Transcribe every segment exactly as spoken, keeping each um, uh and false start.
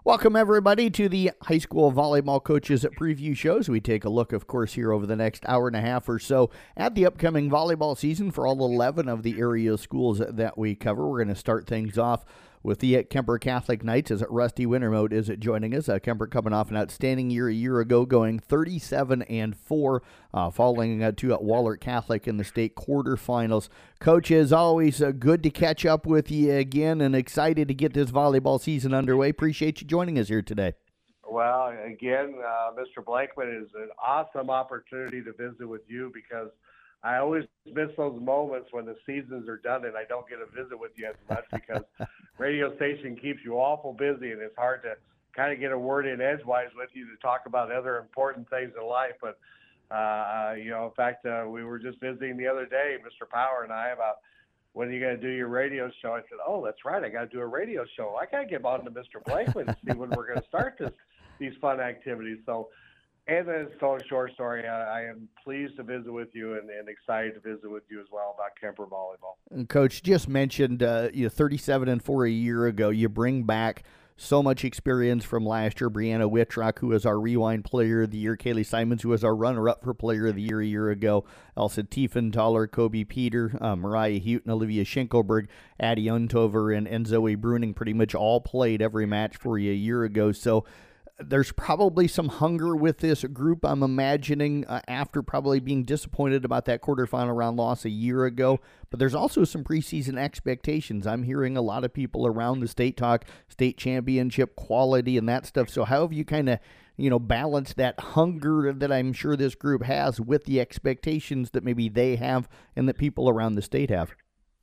Welcome, everybody, to the High School Volleyball Coaches Preview Shows. We take a look, of course, here over the next hour and a half or so at the upcoming volleyball season for all eleven of the area schools that we cover. We're going to start things off with the Kemper Catholic Knights as Rusty Wintermote is joining us. Uh, Kemper coming off an outstanding year a year ago, going thirty-seven and four, uh, falling uh, to uh, Wahlert Catholic in the state quarterfinals. Coach, as always, uh, good to catch up with you again and excited to get this volleyball season underway. Appreciate you joining us here today. Well, again, uh, Mister Blankman, is an awesome opportunity to visit with you because I always miss those moments when the seasons are done and I don't get to visit with you as much because radio station keeps you awful busy and it's hard to kind of get a word in edgewise with you to talk about other important things in life. But, uh, you know, in fact, uh, we were just visiting the other day, Mister Power and I, about when are you going to do your radio show? I said, oh, that's right. I got to do a radio show. I got to get on to Mister Blankman and see when we're going to start this, these fun activities. So, and then it's so short story. I, I am pleased to visit with you and, and excited to visit with you as well about Kemper volleyball. And Coach just mentioned uh, you know, thirty-seven and four a year ago. You bring back so much experience from last year. Brianna Whitrock, who was our Rewind Player of the Year. Kaylee Simons, who was our runner-up for Player of the Year a year ago. Elsa Tiefenthaler, Kobe Peter, uh, Mariah Houghton, Olivia Schinkelberg, Addie Untover, and, and Zoe Bruning pretty much all played every match for you a year ago. So there's probably some hunger with this group, I'm imagining, uh, after probably being disappointed about that quarterfinal round loss a year ago. But there's also some preseason expectations. I'm hearing a lot of people around the state talk state championship quality and that stuff. So how have you kind of, you know, balanced that hunger that I'm sure this group has with the expectations that maybe they have and that people around the state have?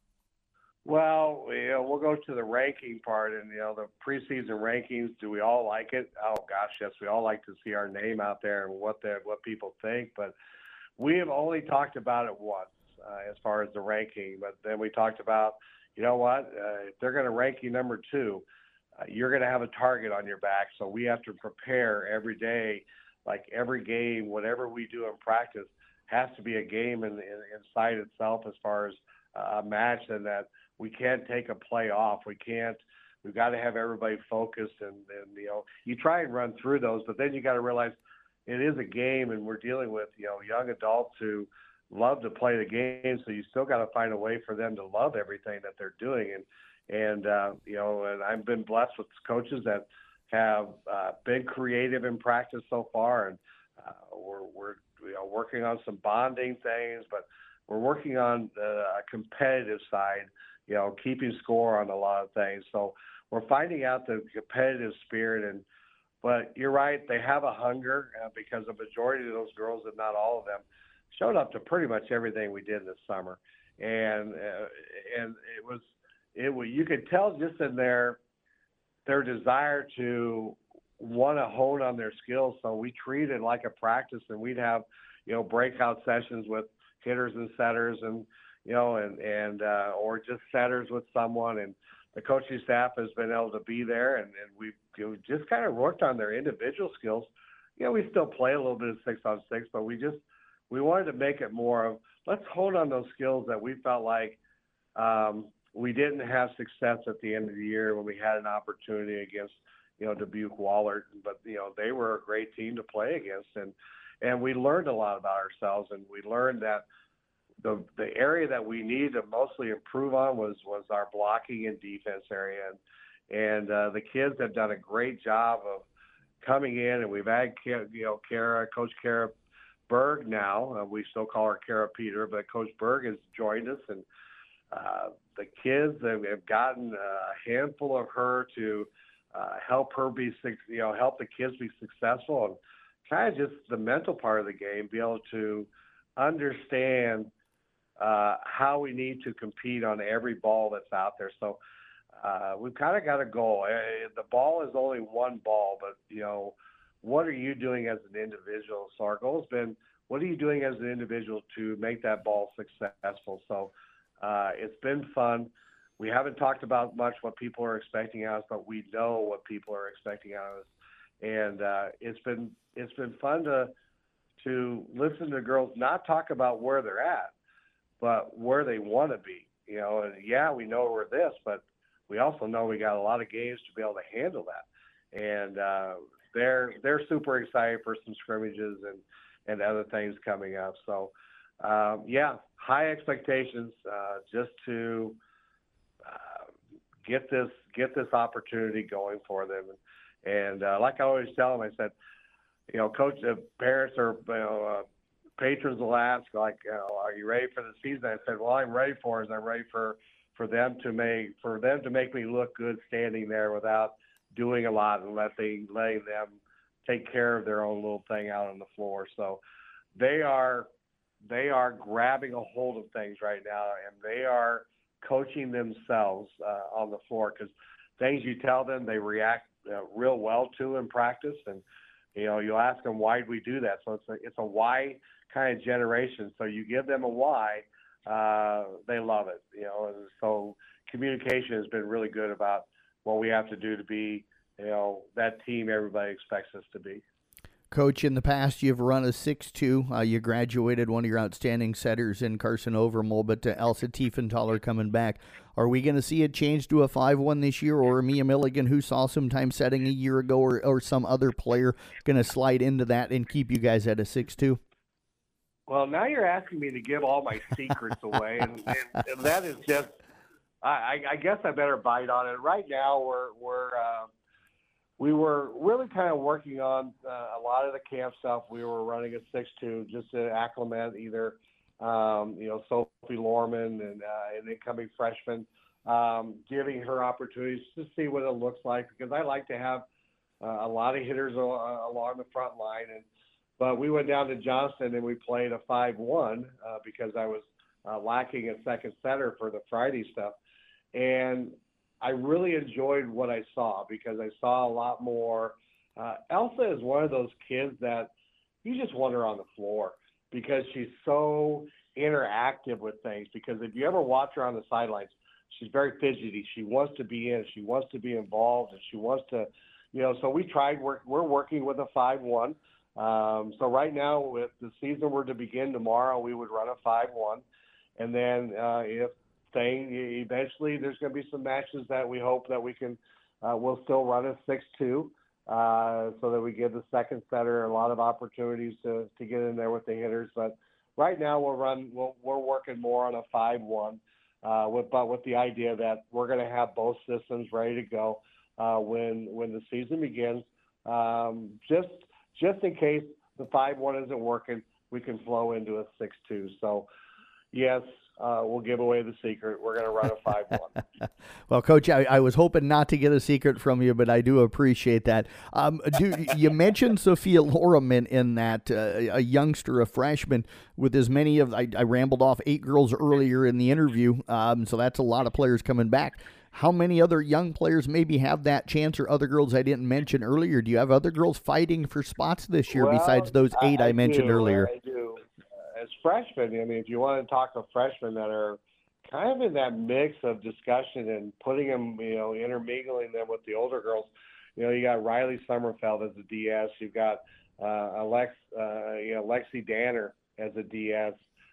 Well, you know, we'll go to the ranking part, and you know, the preseason rankings. Do we all like it? Oh gosh, yes, we all like to see our name out there and what the what people think. But we have only talked about it once uh, as far as the ranking. But then we talked about, you know what, uh, if they're going to rank you number two, uh, you're going to have a target on your back. So we have to prepare every day, like every game, whatever we do in practice has to be a game in, in inside itself as far as uh, a match, and that we can't take a play off. We can't, we've got to have everybody focused and, and, you know, you try and run through those, but then you got to realize it is a game and we're dealing with, you know, young adults who love to play the game. So you still got to find a way for them to love everything that they're doing. And, and, uh, you know, and I've been blessed with coaches that have uh, been creative in practice so far. And uh, we're, we're, you know, working on some bonding things, but we're working on the competitive side, you know, keeping score on a lot of things. So we're finding out the competitive spirit. And but you're right, they have a hunger uh, because the majority of those girls, if not all of them, showed up to pretty much everything we did this summer. And uh, and it was it was, you could tell just in their their desire to want to hone on their skills. So we treated it like a practice, and we'd have, you know, breakout sessions with hitters and setters, and you know, and, and, uh, or just setters with someone, and the coaching staff has been able to be there, and, and we've you know, just kind of worked on their individual skills. You know, we still play a little bit of six on six, but we just, we wanted to make it more of, let's hold on those skills that we felt like um, we didn't have success at the end of the year when we had an opportunity against, you know, Dubuque Wahlert, but, you know, they were a great team to play against, and, and we learned a lot about ourselves, and we learned that The the area that we need to mostly improve on was, was our blocking and defense area. And, and uh, the kids have done a great job of coming in, and we've had, you know, Kara, Coach Kara Berg now. Uh, we still call her Kara Peter, but Coach Berg has joined us. And uh, the kids have, have gotten a handful of her to uh, help her be, you know, help the kids be successful, and kind of just the mental part of the game, be able to understand Uh, how we need to compete on every ball that's out there. So uh, we've kind of got a goal. Uh, the ball is only one ball, but, you know, what are you doing as an individual? So our goal has been, what are you doing as an individual to make that ball successful? So uh, it's been fun. We haven't talked about much what people are expecting out of us, but we know what people are expecting out of us. And uh, it's been it's been fun to to listen to girls not talk about where they're at, but where they want to be, you know. And yeah, we know we're this, but we also know we got a lot of games to be able to handle that. and uh, they're they're super excited for some scrimmages and and other things coming up. So um, yeah, high expectations uh, just to uh, get this get this opportunity going for them. And uh, like I always tell them, I said, you know, coach, uh, parents or you know, uh, patrons will ask, like, you know, are you ready for the season? I said, well, I'm ready for it. I'm ready for, for them to make for them to make me look good standing there without doing a lot and letting letting them take care of their own little thing out on the floor. So they are they are grabbing a hold of things right now, and they are coaching themselves uh, on the floor, because things you tell them, they react uh, real well to in practice. And you know, you'll ask them, why do we do that? So it's a, it's a why kind of generation. So you give them a why, uh, they love it. You know, and so communication has been really good about what we have to do to be, you know, that team everybody expects us to be. Coach, in the past, you've run a six two. Uh, you graduated one of your outstanding setters in Carson Overmole, but uh, Elsa Tiefenthaler coming back. Are we going to see it change to a five one this year, or Mia Milligan, who saw some time setting a year ago, or, or some other player going to slide into that and keep you guys at a six two? Well, now you're asking me to give all my secrets away, and, and, and that is just, I, I guess I better bite on it. Right now, we're, we're uh, we were really kind of working on uh, a lot of the camp stuff. We were running a six two just to acclimate either, um, you know, Sophie Lorman and uh, an incoming freshman, um, giving her opportunities to see what it looks like, because I like to have uh, a lot of hitters uh, along the front line. And but we went down to Johnston and we played a five one uh, because I was uh, lacking a second center for the Friday stuff. And I really enjoyed what I saw, because I saw a lot more. Uh, Elsa is one of those kids that you just want her on the floor, because she's so interactive with things. Because if you ever watch her on the sidelines, she's very fidgety. She wants to be in. She wants to be involved, and she wants to, you know. So we tried. We're, we're working with a five one. Um, so right now, if the season were to begin tomorrow, we would run a five one, and then uh, if thing eventually there's going to be some matches that we hope that we can uh, we'll still run a six two, uh, so that we give the second setter a lot of opportunities to, to get in there with the hitters. But right now we'll run we'll, we're working more on a five one, uh, with but with the idea that we're going to have both systems ready to go uh, when when the season begins, um, just just in case the five one isn't working, we can flow into a six two. So yes, Uh, we'll give away the secret. We're going to run a five one. Well, Coach, I, I was hoping not to get a secret from you, but I do appreciate that. Um, do, you mentioned Sophia Lorman in that, uh, a youngster, a freshman, with as many of, I, I rambled off eight girls earlier in the interview, um, so that's a lot of players coming back. How many other young players maybe have that chance, or other girls I didn't mention earlier? Do you have other girls fighting for spots this year well, besides those eight I, I mentioned do, earlier? I do. As freshmen, I mean, if you want to talk to freshmen that are kind of in that mix of discussion and putting them, you know, intermingling them with the older girls, you know, you got Riley Sommerfeld as a D S, you've got uh, Alex, uh, you know, Lexi Danner as a D S,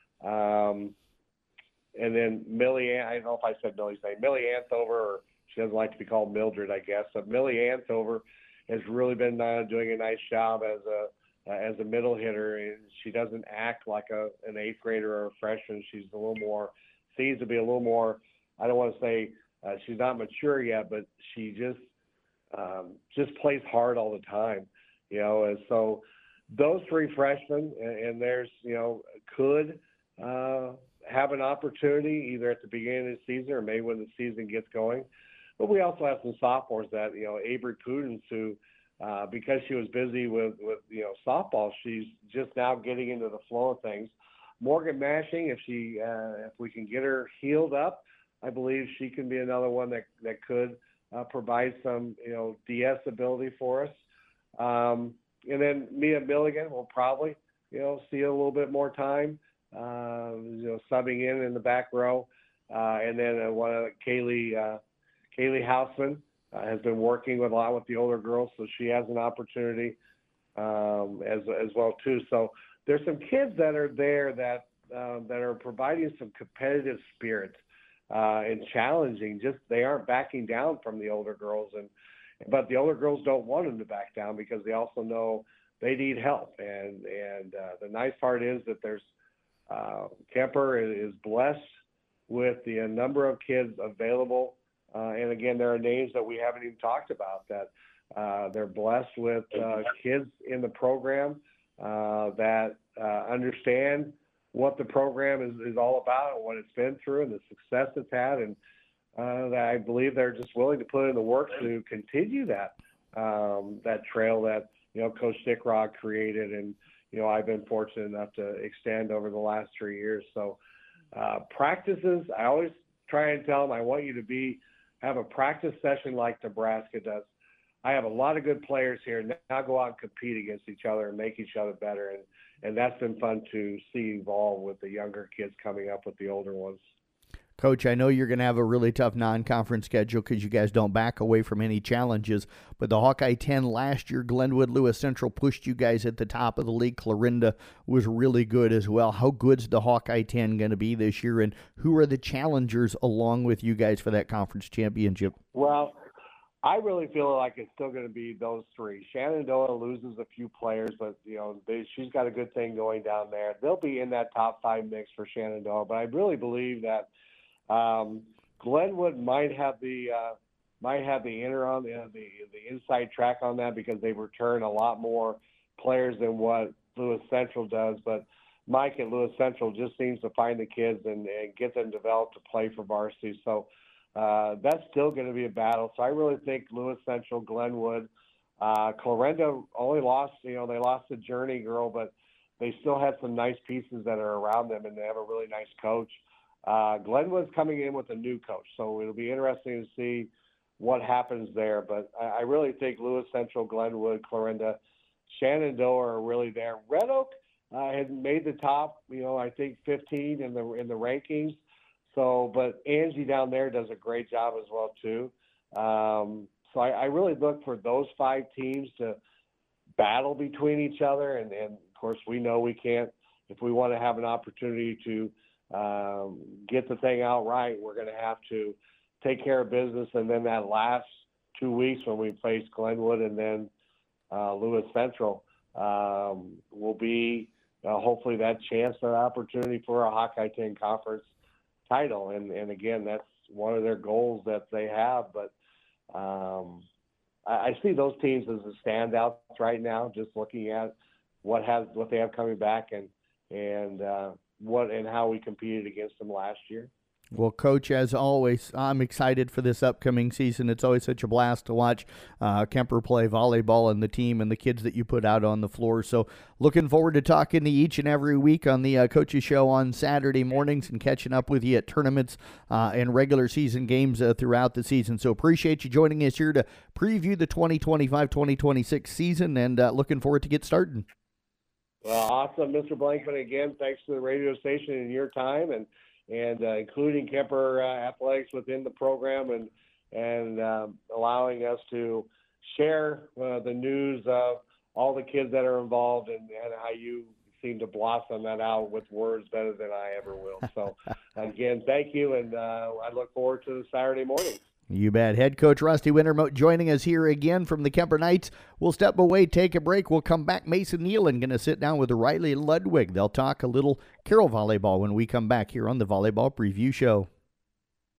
um, and then Millie, I don't know if I said Millie's name, Millie Anthover, or she doesn't like to be called Mildred, I guess, but Millie Anthover has really been uh, doing a nice job as a Uh, as a middle hitter. And she doesn't act like a an eighth grader or a freshman. She's a little more, seems to be a little more, I don't want to say uh, she's not mature yet, but she just um, just plays hard all the time, you know. And so those three freshmen, and, and there's, you know, could uh, have an opportunity either at the beginning of the season or maybe when the season gets going. But we also have some sophomores that, you know, Avery Pudens, who Uh, because she was busy with, with, you know, softball, she's just now getting into the flow of things. Morgan Mashing, if she, uh, if we can get her healed up, I believe she can be another one that, that could uh, provide some, you know, D S ability for us. Um, and then Mia Milligan will probably, you know, see a little bit more time, uh, you know, subbing in in the back row. Uh, and then uh, one of Kaylee, uh, Kaylee Hausman, Uh, has been working with a lot with the older girls, so she has an opportunity um, as as well too. So there's some kids that are there that uh, that are providing some competitive spirit uh, and challenging. Just they aren't backing down from the older girls, and but the older girls don't want them to back down because they also know they need help. And and uh, the nice part is that there's uh, Kemper is blessed with the number of kids available. Uh, and again, there are names that we haven't even talked about that uh, they're blessed with uh, kids in the program uh, that uh, understand what the program is, is all about and what it's been through and the success it's had. And uh, that I believe they're just willing to put in the work to continue that, um, that trail that, you know, Coach Dickrod created. And, you know, I've been fortunate enough to extend over the last three years. So uh, practices, I always try and tell them, I want you to be, have a practice session like Nebraska does. I have a lot of good players here. Now go out and compete against each other and make each other better. And, and that's been fun to see evolve with the younger kids coming up with the older ones. Coach, I know you're going to have a really tough non-conference schedule because you guys don't back away from any challenges, but the Hawkeye ten last year, Glenwood Lewis Central pushed you guys at the top of the league. Clarinda was really good as well. How good's the Hawkeye ten going to be this year, and who are the challengers along with you guys for that conference championship? Well, I really feel like it's still going to be those three. Shenandoah loses a few players, but you know they, she's got a good thing going down there. They'll be in that top five mix for Shenandoah, but I really believe that Um, Glenwood might have the uh, might have the inner on the, the the inside track on that because they return a lot more players than what Lewis Central does. But Mike at Lewis Central just seems to find the kids and, and get them developed to play for varsity. So uh, that's still going to be a battle. So I really think Lewis Central, Glenwood, uh, Clarinda only lost. You know, they lost the Journey girl, but they still have some nice pieces that are around them, and they have a really nice coach. Uh, Glenwood's coming in with a new coach, so it'll be interesting to see what happens there. But I, I really think Lewis Central, Glenwood, Clarinda, Shenandoah are really there. Red Oak uh, had made the top, you know, I think fifteen in the in the rankings. So, but Angie down there does a great job as well too. Um, so I, I really look for those five teams to battle between each other, and, and of course we know we can't if we want to have an opportunity to. Um, get the thing out right, we're going to have to take care of business. And then that last two weeks when we face Glenwood and then uh, Lewis Central um, will be uh, hopefully that chance, that opportunity for a Hawkeye ten conference title. And, and again, that's one of their goals that they have. But um, I, I see those teams as the standouts right now, just looking at what has what they have coming back and and uh, what and how we competed against them last year. Well, Coach, as always, I'm excited for this upcoming season. It's always such a blast to watch uh, Kemper play volleyball and the team and the kids that you put out on the floor. So looking forward to talking to you each and every week on the uh, Coaches Show on Saturday mornings and catching up with you at tournaments uh, and regular season games uh, throughout the season. So appreciate you joining us here to preview the twenty twenty-five twenty twenty-six season, and uh, looking forward to get started. Well, awesome, Mister Blankman. Again, thanks to the radio station and your time, and and uh, including Kemper uh, Athletics within the program, and and um, allowing us to share uh, the news of all the kids that are involved, and, and how you seem to blossom that out with words better than I ever will. So, again, thank you, and uh, I look forward to the Saturday morning. You bet. Head coach Rusty Wintermote joining us here again from the Kemper Knights. We'll step away, take a break. We'll come back. Mason Nealon going to sit down with Riley Ludwig. They'll talk a little Carroll volleyball when we come back here on the Volleyball Preview Show.